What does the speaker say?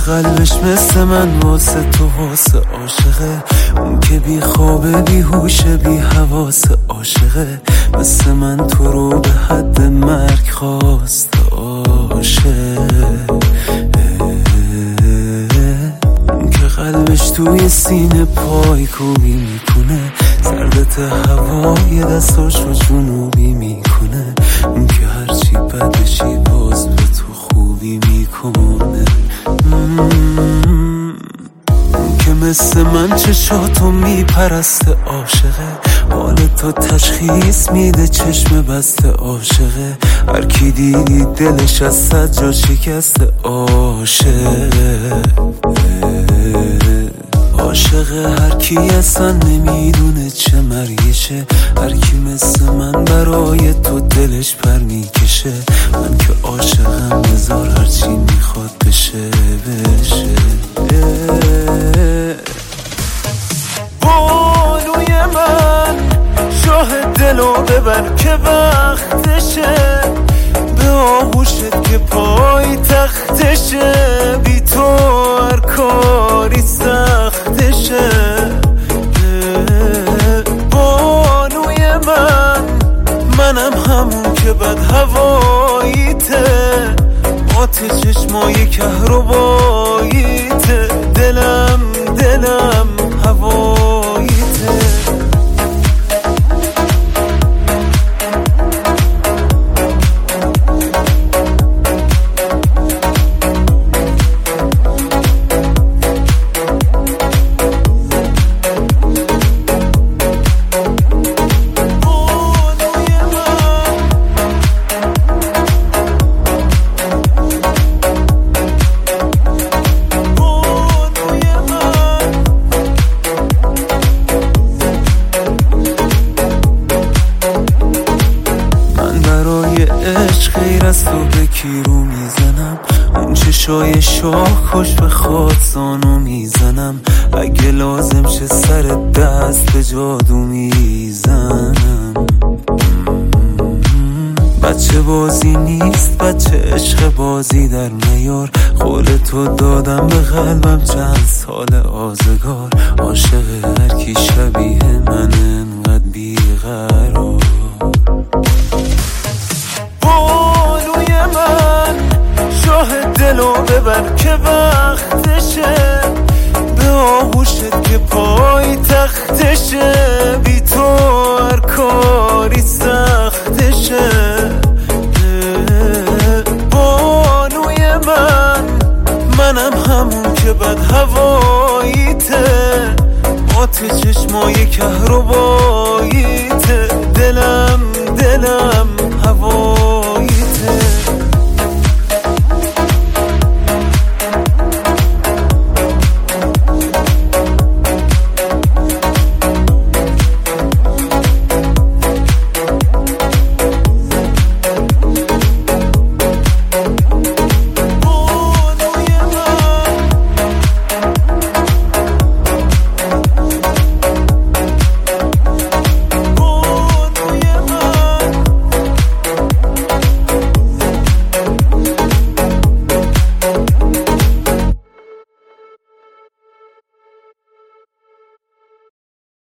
قلبش مثل من واسه تو واسه عاشقه، اون که بی خوابه بی هوشه بی حواسه عاشقه، مثل من تو رو به حد مرگ خواست عاشق، اون که قلبش توی سینه پای کوبی میکنه، سردت هوای دستاشو جنوبی میکنه، اون که هرچی بدشی باز به تو خوبی میکنه، که مثل من چشاتو میپرسته عاشقه، حال تو تشخیص میده چشم بسته عاشقه، هر کی دیدی دلش از صد جا شکسته عاشقه، عاشقه هر کی اصلا نمیدونه چه مریشه، هر کی مثل من برای تو دلش پر میکشه، من که عاشقم بذار هرچی میخواد بشه بشه. بانوی من شاه دلو ببر که وقتشه، به آغوشت که پای تختشه، بی تو هر کاری سختشه. بانوی منم همون که بد هواییته، آتش چشمای کهرباییته، دلم هواییته. عشق غیر از تو به کی رو میزنم، اون چشای شاه کش به خود زانو میزنم، اگه لازم شه سر دست به جادو میزنم. بچه بازی نیست بچه عشق بازی در میار، قول تو دادم به قلبم چند سال آزگار، عاشق هر کی شبیه من انقدر بیقرار. بانوی من شاه دلو ببر که وقتشه، به آغوشت که پای تختشه، بی تو هر کاری سختشه. بانوی منم همون که بد هواییته، آتش چشمای کهرباییته، دلم هوا